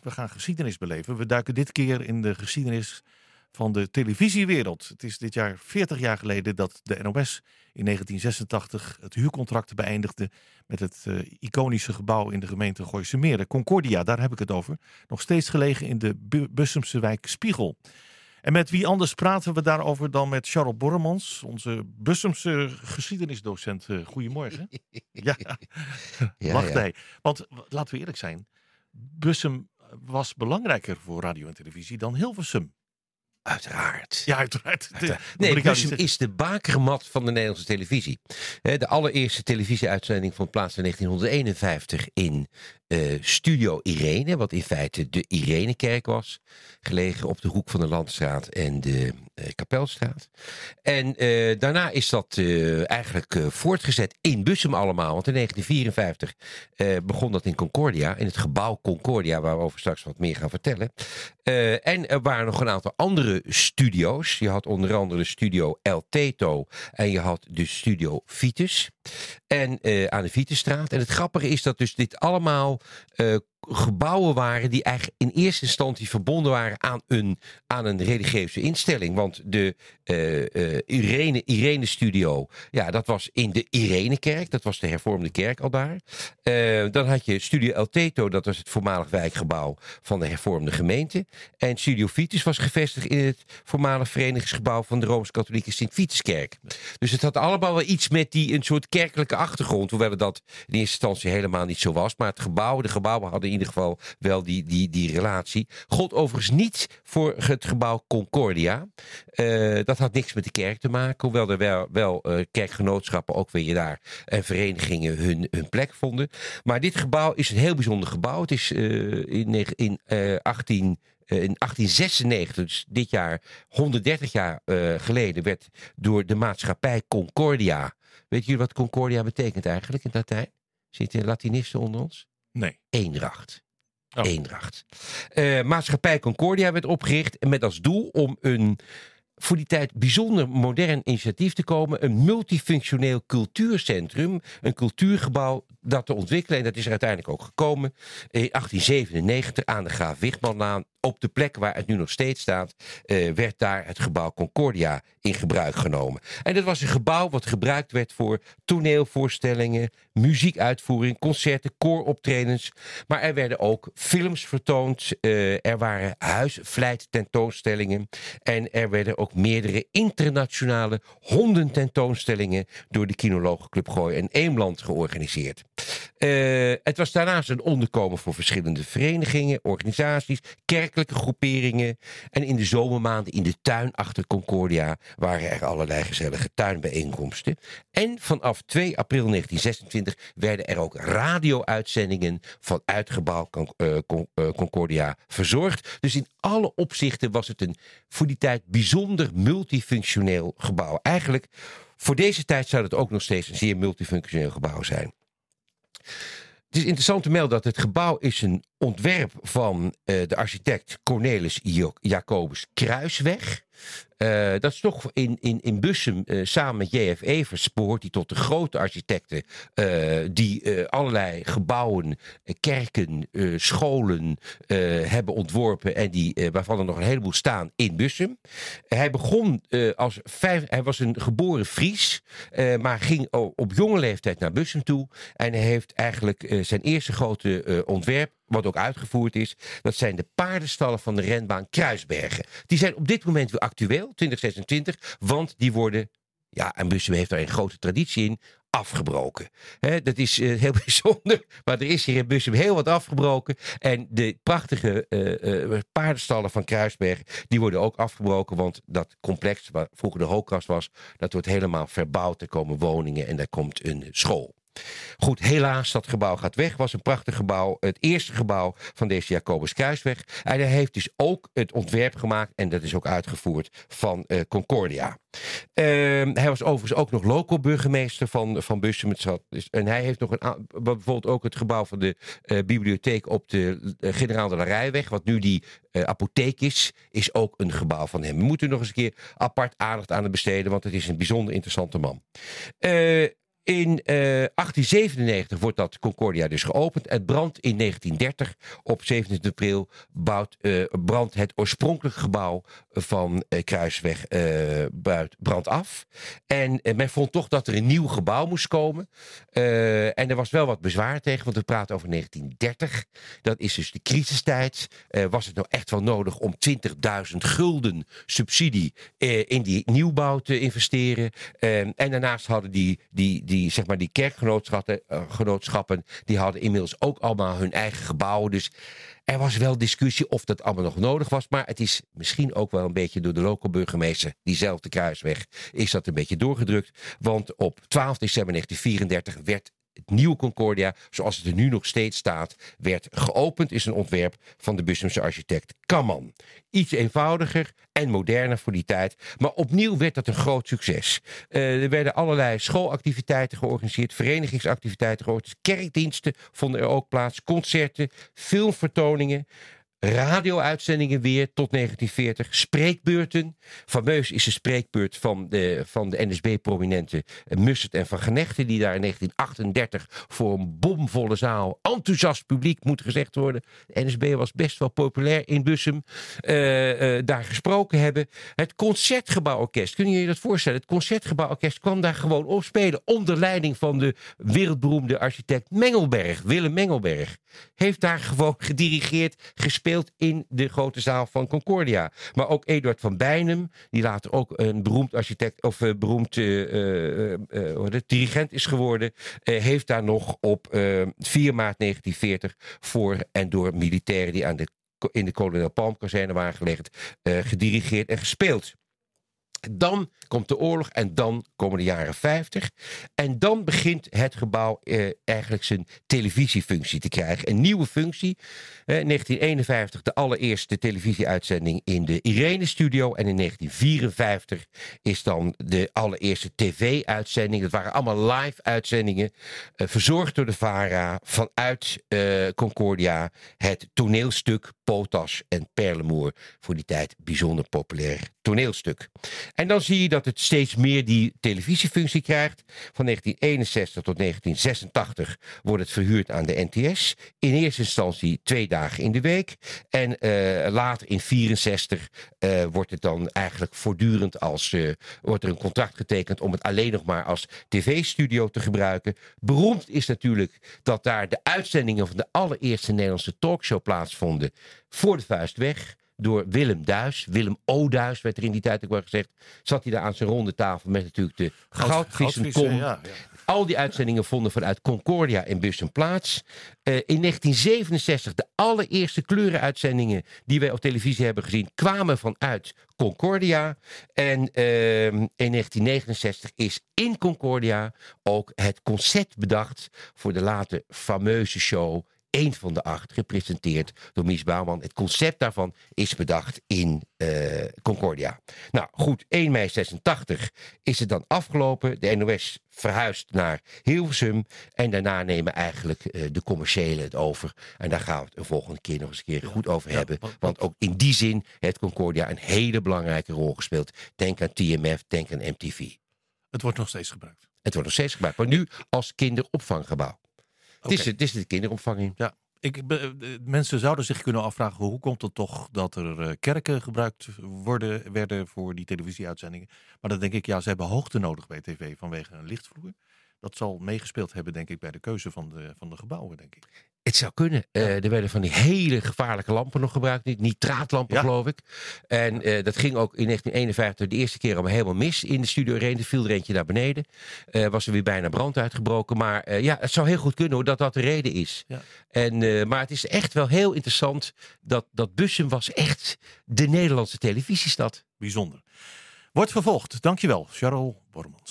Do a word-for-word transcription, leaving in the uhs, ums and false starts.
We gaan geschiedenis beleven. We duiken dit keer in de geschiedenis van de televisiewereld. Het is dit jaar veertig jaar geleden dat de N O S in negentien zesentachtig het huurcontract beëindigde met het uh, iconische gebouw in de gemeente Gooise Meer, Concordia, daar heb ik het over. Nog steeds gelegen in de Bu- Bussumse wijk Spiegel. En met wie anders praten we daarover dan met Charles Borremans, onze Bussumse geschiedenisdocent. Uh, goedemorgen. ja, Ja, lacht ja. hij. Want laten we eerlijk zijn, Bussum was belangrijker voor radio en televisie dan Hilversum. Uiteraard. Ja, uiteraard. De, Nee, moet ik nou Bussum niet is de bakermat van de Nederlandse televisie. Hè, De allereerste televisieuitzending vond plaats in negentien eenenvijftig in eh, Studio Irene, wat in feite de Irenekerk was, gelegen op de hoek van de Landstraat en de eh, Kapelstraat. En eh, daarna is dat eh, eigenlijk eh, voortgezet in Bussum allemaal, want in negentien vierenvijftig eh, begon dat in Concordia, in het gebouw Concordia, waar we over straks wat meer gaan vertellen. Uh, en er waren nog een aantal andere studio's. Je had onder andere de studio El Teto en je had de studio Vitus. En uh, aan de Vitusstraat. En het grappige is dat dus dit allemaal uh, gebouwen waren die eigenlijk in eerste instantie verbonden waren aan een, aan een religieuze instelling. Want de uh, uh, Irene, Irene Studio, ja, dat was in de Irenekerk. Dat was de hervormde kerk al daar. Uh, dan had je Studio El Teto, dat was het voormalig wijkgebouw van de hervormde gemeente. En Studio Vitus was gevestigd in het voormalig verenigingsgebouw van de Rooms-Katholieke Sint-Vituskerk. Dus het had allemaal wel iets met die een soort kerkelijke achtergrond, hoewel het dat in eerste instantie helemaal niet zo was. Maar het gebouw, de gebouwen hadden in ieder geval wel die, die, die relatie. Gold overigens niet voor het gebouw Concordia. Uh, dat had niks met de kerk te maken, hoewel er wel, wel uh, kerkgenootschappen ook weer daar en verenigingen hun, hun plek vonden. Maar dit gebouw is een heel bijzonder gebouw. Het is uh, in, in uh, achttien In achttien zesennegentig, dus dit jaar honderddertig jaar uh, geleden, werd door de maatschappij Concordia. Weet jullie wat Concordia betekent eigenlijk in het Latijn? Zitten Latinisten onder ons? Nee. Eendracht. Oh. Eendracht. Uh, maatschappij Concordia werd opgericht met als doel om een voor die tijd bijzonder modern initiatief te komen. Een multifunctioneel cultuurcentrum. Een cultuurgebouw dat te ontwikkelen. En dat is er uiteindelijk ook gekomen. In achttien zevenennegentig aan de Graaf Wichmanlaan. Op de plek waar het nu nog steeds staat, uh, werd daar het gebouw Concordia in gebruik genomen. En dat was een gebouw wat gebruikt werd voor toneelvoorstellingen, muziekuitvoering, concerten, kooroptredens. Maar er werden ook films vertoond. Uh, er waren huisvlijttentoonstellingen. En er werden ook meerdere internationale hondententoonstellingen door de Kinologenclub Gooi en Eemland georganiseerd. Uh, het was daarnaast een onderkomen voor verschillende verenigingen, organisaties, kerkelijke groeperingen. En in de zomermaanden in de tuin achter Concordia waren er allerlei gezellige tuinbijeenkomsten. En vanaf twee april negentien zesentwintig werden er ook radio-uitzendingen vanuit gebouw uh, Con- uh, Concordia verzorgd. Dus in alle opzichten was het een voor die tijd bijzonder multifunctioneel gebouw. Eigenlijk voor deze tijd zou het ook nog steeds een zeer multifunctioneel gebouw zijn. Het is interessant te melden dat het gebouw is een ontwerp van uh, de architect Cornelis Jo- Jacobus Kruisweg. Uh, dat is toch in, in, in Bussum uh, samen met J F Evers behoort hij tot de grote architecten uh, die uh, allerlei gebouwen, uh, kerken, uh, scholen uh, hebben ontworpen en die, uh, waarvan er nog een heleboel staan in Bussum. Uh, hij begon uh, als vijf, hij was een geboren Fries, uh, maar ging op jonge leeftijd naar Bussum toe en hij heeft eigenlijk uh, zijn eerste grote uh, ontwerp, wat ook uitgevoerd is, dat zijn de paardenstallen van de renbaan Kruisbergen. Die zijn op dit moment weer actueel, twintig zesentwintig, want die worden, ja, en Bussum heeft daar een grote traditie in, afgebroken. He, dat is uh, heel bijzonder, maar er is hier in Bussum heel wat afgebroken. En de prachtige uh, uh, paardenstallen van Kruisberg, die worden ook afgebroken, want dat complex, waar vroeger de hookkast was, dat wordt helemaal verbouwd. Er komen woningen en daar komt een school. Goed, helaas, dat gebouw gaat weg. Was een prachtig gebouw. Het eerste gebouw van deze Jacobus Kruisweg. En hij heeft dus ook het ontwerp gemaakt, en dat is ook uitgevoerd, van uh, Concordia. Uh, hij was overigens ook nog local burgemeester van, van Bussum. En hij heeft nog een, bijvoorbeeld ook het gebouw van de uh, bibliotheek op de uh, Generaal de la Rijweg, wat nu die uh, apotheek is, is ook een gebouw van hem. We moeten nog eens een keer apart aandacht aan hem besteden, want het is een bijzonder interessante man. Uh, In uh, achttien zevenennegentig wordt dat Concordia dus geopend. Het brandt in negentien dertig. Op zevenentwintig april bouwt, uh, brandt het oorspronkelijke gebouw van uh, Kruisweg uh, brandt af. En uh, men vond toch dat er een nieuw gebouw moest komen. Uh, en er was wel wat bezwaar tegen, want we praten over negentien dertig. Dat is dus de crisistijd. Uh, was het nou echt wel nodig om twintigduizend gulden subsidie uh, in die nieuwbouw te investeren? Uh, en daarnaast hadden die, die, die, zeg maar die kerkgenootschappen, uh, genootschappen, die hadden inmiddels ook allemaal hun eigen gebouwen. Dus er was wel discussie of dat allemaal nog nodig was. Maar het is misschien ook wel een beetje door de lokale burgemeester, diezelfde Kruisweg, is dat een beetje doorgedrukt. Want op twaalf december negentien vierendertig werd het nieuwe Concordia, zoals het er nu nog steeds staat, werd geopend. Is een ontwerp van de Bussumse architect Kamman. Iets eenvoudiger en moderner voor die tijd. Maar opnieuw werd dat een groot succes. Uh, er werden allerlei schoolactiviteiten georganiseerd, verenigingsactiviteiten georganiseerd, kerkdiensten vonden er ook plaats, concerten, filmvertoningen, radio-uitzendingen weer tot negentien veertig, spreekbeurten. Fameus is de spreekbeurt van de, van de N S B-prominenten Mussert en Van Genechten, die daar in negentien achtendertig voor een bomvolle zaal, enthousiast publiek moet gezegd worden. De N S B was best wel populair in Bussum. Uh, uh, daar gesproken hebben. Het Concertgebouworkest, kun je je dat voorstellen? Het Concertgebouworkest kwam daar gewoon opspelen onder leiding van de wereldberoemde architect Mengelberg, Willem Mengelberg. Heeft daar gewoon gedirigeerd, gespeeld in de grote zaal van Concordia. Maar ook Eduard van Bijnem, die later ook een beroemd architect of uh, beroemd uh, uh, uh, uh, dirigent is geworden, uh, heeft daar nog op uh, vier maart negentien veertig voor en door militairen die aan de, in de Kolonel Palm-kazerne waren gelegd, uh, gedirigeerd en gespeeld. Dan komt de oorlog en dan komen de jaren vijftig. En dan begint het gebouw eh, eigenlijk zijn televisiefunctie te krijgen. Een nieuwe functie. Eh, negentien eenenvijftig de allereerste televisieuitzending in de Irene-studio. En in negentien vierenvijftig is dan de allereerste tv-uitzending. Dat waren allemaal live-uitzendingen. Eh, verzorgd door de VARA vanuit eh, Concordia. Het toneelstuk Potas en Perlemoer. Voor die tijd bijzonder populair toneelstuk. En dan zie je dat het steeds meer die televisiefunctie krijgt. Van negentien eenenzestig tot negentien zesentachtig wordt het verhuurd aan de N T S. In eerste instantie twee dagen in de week. En uh, later in vierenzestig uh, wordt het dan eigenlijk voortdurend als uh, wordt er een contract getekend om het alleen nog maar als tv-studio te gebruiken. Beroemd is natuurlijk dat daar de uitzendingen van de allereerste Nederlandse talkshow plaatsvonden voor de vuist weg. Door Willem Duis, Willem O. Duis werd er in die tijd ook wel gezegd. Zat hij daar aan zijn ronde tafel met natuurlijk de goudvissenkom. Ja, ja. Al die uitzendingen vonden vanuit Concordia in Bussum plaats. Uh, in negentien zevenenzestig de allereerste kleurenuitzendingen die wij op televisie hebben gezien kwamen vanuit Concordia. En uh, in negentien negenenzestig is in Concordia ook het concept bedacht voor de later fameuze show Eén van de acht, gepresenteerd door Mies Bouwman. Het concept daarvan is bedacht in uh, Concordia. Nou goed, één mei zesentachtig is het dan afgelopen. De N O S verhuist naar Hilversum. En daarna nemen eigenlijk uh, de commerciëlen het over. En daar gaan we het een volgende keer nog eens een keer goed over ja, hebben. Wat, wat, Want ook in die zin heeft Concordia een hele belangrijke rol gespeeld. Denk aan T M F, denk aan M T V. Het wordt nog steeds gebruikt. Het wordt nog steeds gebruikt, maar nu als kinderopvanggebouw. Het is, het is de kinderopvang. Ja, ik, mensen zouden zich kunnen afvragen, hoe komt het toch dat er kerken gebruikt worden, werden voor die televisieuitzendingen. Maar dan denk ik, ja, ze hebben hoogte nodig bij tv vanwege een lichtvloer. Dat zal meegespeeld hebben, denk ik, bij de keuze van de, van de gebouwen, denk ik. Het zou kunnen. Ja. Uh, er werden van die hele gevaarlijke lampen nog gebruikt. Niet nitraatlampen, ja. geloof ik. En uh, dat ging ook in negentien eenenvijftig de eerste keer allemaal helemaal mis in de Studio Irene. Er viel er eentje naar beneden. Uh, was er weer bijna brand uitgebroken. Maar uh, ja, het zou heel goed kunnen hoor, dat dat de reden is. Ja. En, uh, maar het is echt wel heel interessant dat, dat Bussum was echt de Nederlandse televisiestad. Bijzonder. Wordt vervolgd. Dankjewel, Charles Bormans.